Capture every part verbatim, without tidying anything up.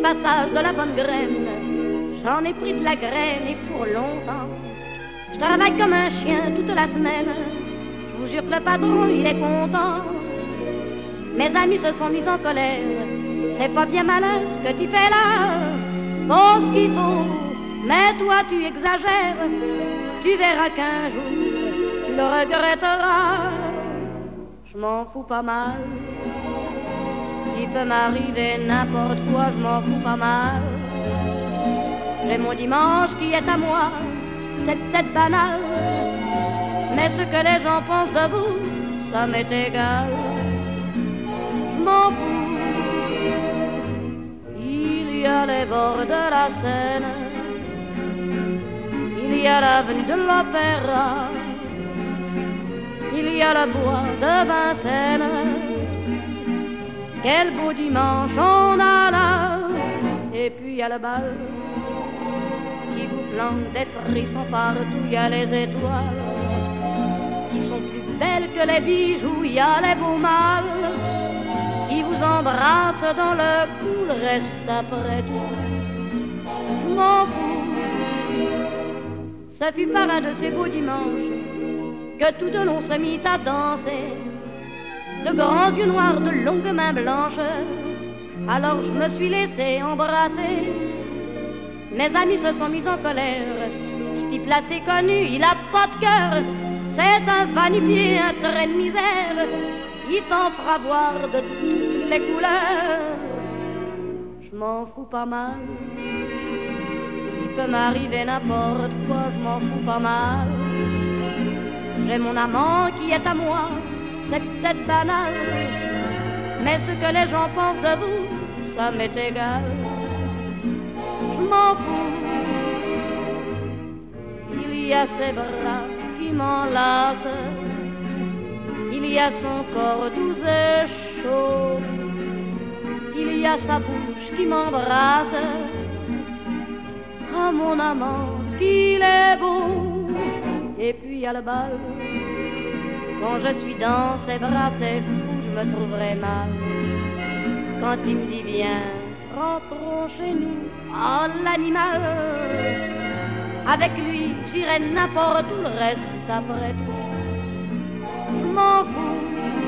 passage de la bonne graine. J'en ai pris de la graine et pour longtemps. Je travaille comme un chien toute la semaine. Je vous jure que le patron, il est content. Mes amis se sont mis en colère. C'est pas bien malin ce que tu fais là. Faut ce qu'il faut, mais toi tu exagères. Tu verras qu'un jour tu le regretteras. Je m'en fous pas mal. Il peut m'arriver n'importe quoi, je m'en fous pas mal. J'ai mon dimanche qui est à moi, c'est peut-être banal, mais ce que les gens pensent de vous, ça m'est égal. Je m'en fous. Il y a les bords de la Seine, il y a l'avenue de l'Opéra, il y a le bois de Vincennes. Quel beau dimanche on a là. Et puis il y a le bal qui vous plante des frissons partout. Il y a les étoiles qui sont plus belles que les bijoux. Il y a les beaux mâles qui vous embrassent dans le cou. Le reste après tout, je m'en fous. Ça fut par un de ces beaux dimanches que tout de long se mit à danser. De grands yeux noirs, de longues mains blanches. Alors je me suis laissé embrasser. Mes amis se sont mis en colère. Ce type-là c'est connu, il a pas de cœur. C'est un va-nu-pied, un trait de misère. Il t'en fera voir de toutes les couleurs. Je m'en fous pas mal. Il peut m'arriver n'importe quoi, je m'en fous pas mal. J'ai mon amant qui est à moi. C'est peut-être banal, mais ce que les gens pensent de vous, ça m'est égal. Je m'en fous. Il y a ses bras qui m'enlacent, il y a son corps doux et chaud, il y a sa bouche qui m'embrasse. Ah mon amant, ce qu'il est beau. Et puis il y a le bal. Quand je suis dans ses bras, c'est fou, je me trouverai mal. Quand il me dit viens, rentrons chez nous, oh l'animal. Avec lui, j'irai n'importe où, le reste après tout, je m'en fous.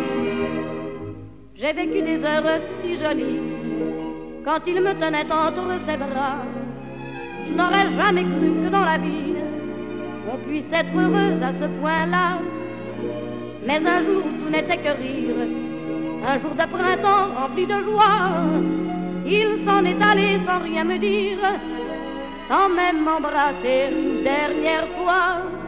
J'ai vécu des heures si jolies, quand il me tenait entre ses bras. Je n'aurais jamais cru que dans la vie, on puisse être heureuse à ce point-là. Mais un jour où tout n'était que rire, un jour de printemps rempli de joie, il s'en est allé sans rien me dire, sans même m'embrasser une dernière fois.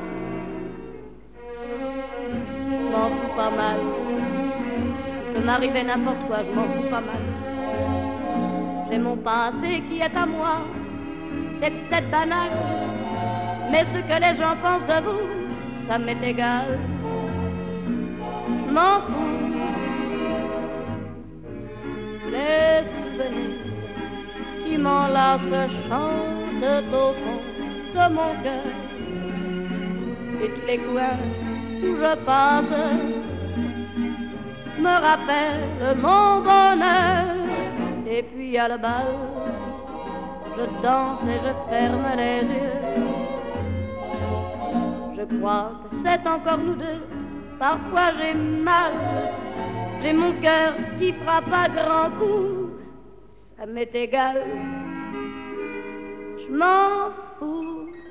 Je m'en fous pas mal. Il peut m'arriver n'importe quoi, je m'en fous pas mal. J'ai mon passé qui est à moi, c'est peut-être banal, mais ce que les gens pensent de vous, ça m'est égal. Je m'en fous. Les souvenirs qui m'enlacent chantent au fond de mon cœur. Et tous les coins où je passe me rappellent mon bonheur. Et puis il y a le bal, je danse et je ferme les yeux. Je crois que c'est encore nous deux. Parfois j'ai mal, j'ai mon cœur qui frappe à grands coups. Ça m'est égal, je m'en fous.